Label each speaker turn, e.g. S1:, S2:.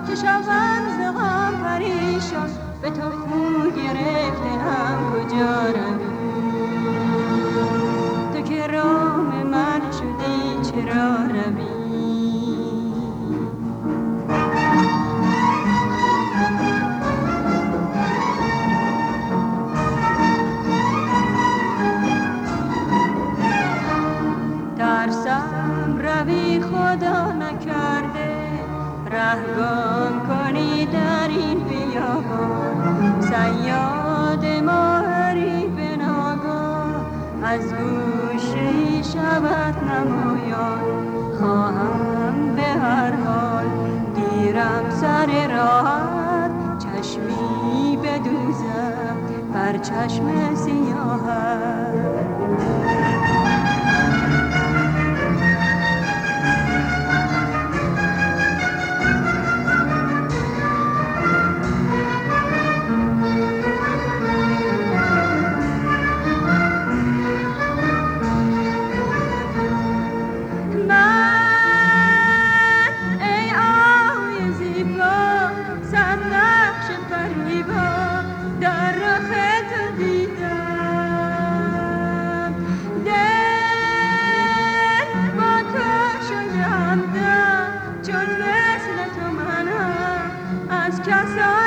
S1: که شوم ز غم پریشان، به تو خو گرفته هم کجا روی؟ تو که رام من شدی چرا روی؟ ترسم روی خدا نکرده، رهگم کنی در این بیابان. صیاد ماهری به ناگاه از گوشه شود نمایان. خواهم به هر حال گیرم سر راحت، چشمی بدوزم بر چشم سیاهت. Just